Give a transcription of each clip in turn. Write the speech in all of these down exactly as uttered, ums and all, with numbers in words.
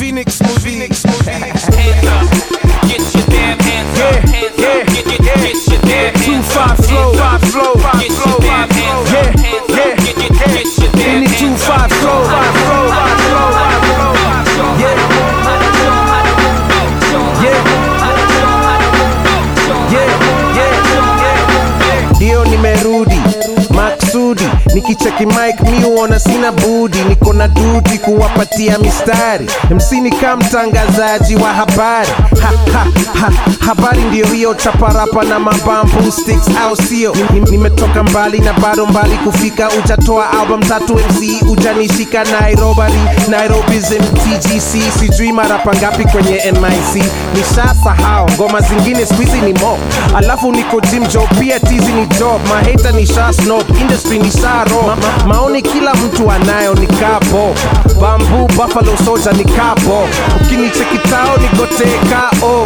Phoenix movie. Hands up, get your damn hands up. Hands up, get get get your damn hands up. two five flow, five flow, Get your damn hands up. yeah, Hands up, get get get your damn any hands two up. five flow, five flow, five flow, five flow, yeah, yeah, yeah, yeah. Dio nimerudi maksudi, nikicheki mic mi uona sina budi, niko na duty kuwapatia mistari. M C ni kama mtangazaji wa habari, ha, ha, ha, habari ndio hiyo, chaparapa na mabambu sticks au sio? Nimetoka mbali na bado mbali kufika, ujatoa album tatu M C ujanishika. Nairobi, Nairobiism, T G C, sijui marapa ngapi kwenye N I C, nishasahau ngoma zingine squeezy ni mo. Alafu niko gym job pia tizi ni job, maheta ni sha snob, industry ni saro ma, ma, maoni kila mtu anayo ni kapo, bamboo buffalo soldier ni kapo, ukinicheki tao ni goteka oh.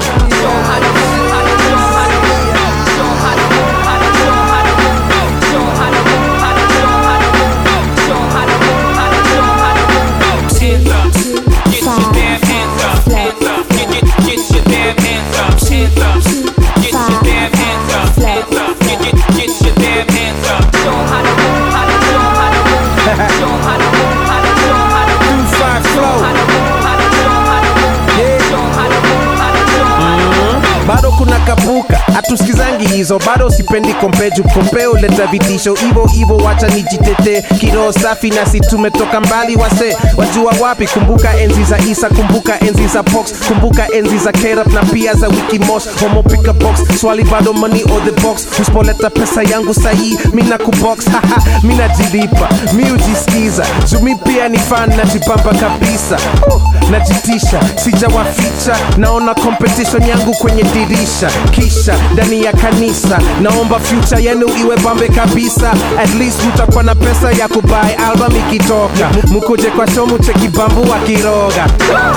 Bado kuna kabuka, atusikizangi hizo, bado sipendi kompeju, kompeo leta vitisho, ivo ivo wacha nijitete, kiro safi nasi tumetoka mbali wase, wajua wapi, kumbuka enzi za Isa, kumbuka enzi za Pox, kumbuka enzi za Kerap na pia za Wikimosh, homo pick a box, swali bado money or the box, usipoleta pesa yangu sahi, mina kubox, haha, mina jilipa, mi ujisikiza, jumi pia ni fan, najipamba kabisa, uh, najitisha, sijawaficha, naona competition yangu kwenye dirisha, kisha ndani ya kanisa, naomba future yenu iwe bambe kabisa, at least mtakuwa na pesa ya kubuy album ikitoka, mukuje kwa show mucheki bambu wakiroga.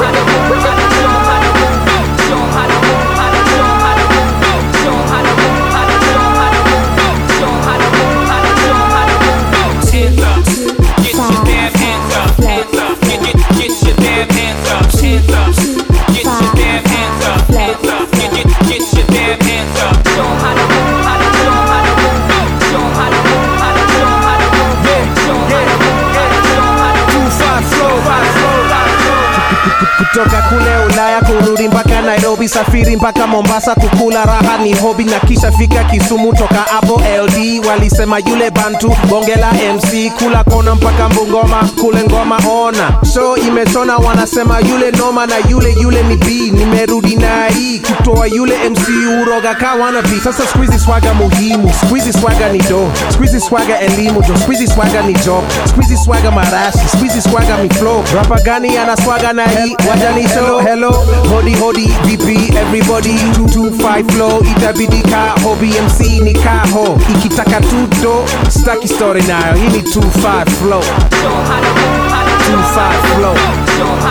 Kutoka kule Ulaya kurudi mpaka Nairobi, safiri mpaka Mombasa, kukula raha ni hobby, na kisha fika Kisumu, toka hapo L D walisema yule bantu bonge la M C, kula kona mpaka Mbungoma, kule ngoma ona show imechona, wanasema yule noma na yule yule ni B, nimerudi na hii kutoa yule M C uroga kawana B. Sasa squeezy swaga muhimu, squeezy swaga ni do, squeezy swaga elimu jo, squeezy swaga ni job, squeezy swaga marashi, squeezy swaga mi flow, rapa gani ana swaga na hii wajani show. Hello, hodi hodi, V P everybody, two two five flow, itabidi ka hobby M C ni kaho, ikitaka tudo, staki story nayo, hii ni two five flow, two five flow.